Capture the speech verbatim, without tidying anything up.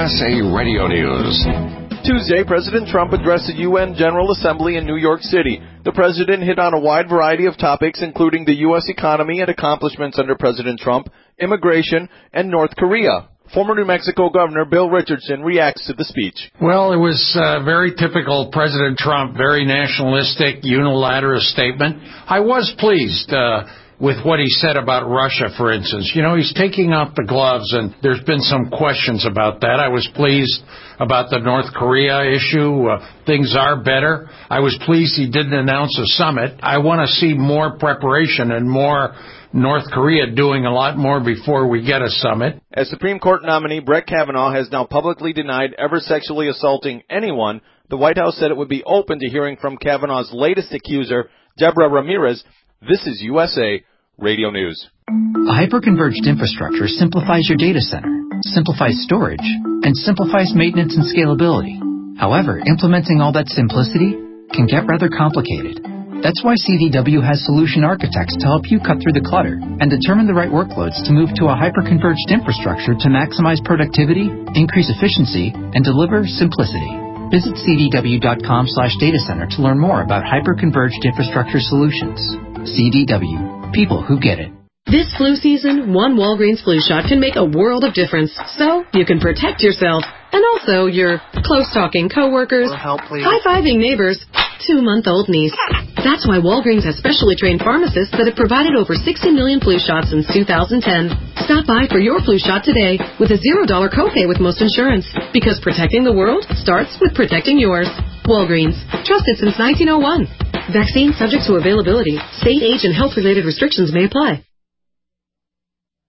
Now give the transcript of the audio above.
S A Radio News. Tuesday, President Trump addressed the U N General Assembly in New York City. The president hit on a wide variety of topics, including the U S economy and accomplishments under President Trump, immigration, and North Korea. Former New Mexico Governor Bill Richardson reacts to the speech. Well, it was uh, very typical President Trump, very nationalistic, unilateral statement. I was pleased uh, with what he said about Russia, for instance. You know, he's taking off the gloves, and there's been some questions about that. I was pleased about the North Korea issue. Uh, things are better. I was pleased he didn't announce a summit. I want to see more preparation and more North Korea doing a lot more before we get a summit. As Supreme Court nominee, Brett Kavanaugh has now publicly denied ever sexually assaulting anyone. The White House said it would be open to hearing from Kavanaugh's latest accuser, Deborah Ramirez. This is U S A Radio News. A hyperconverged infrastructure simplifies your data center, simplifies storage, and simplifies maintenance and scalability. However, implementing all that simplicity can get rather complicated. That's why C D W has solution architects to help you cut through the clutter and determine the right workloads to move to a hyperconverged infrastructure to maximize productivity, increase efficiency, and deliver simplicity. Visit c d w dot com slash data center to learn more about hyperconverged infrastructure solutions. C D W. People who get it. This flu season, one Walgreens flu shot can make a world of difference. So you can protect yourself and also your close-talking coworkers, high-fiving neighbors, two-month-old niece. That's why Walgreens has specially trained pharmacists that have provided over sixty million flu shots since two thousand ten. Stop by for your flu shot today with a zero dollar copay with most insurance. Because protecting the world starts with protecting yours. Walgreens. Trusted since nineteen oh one. Vaccine subject to availability. State, age, and health-related restrictions may apply.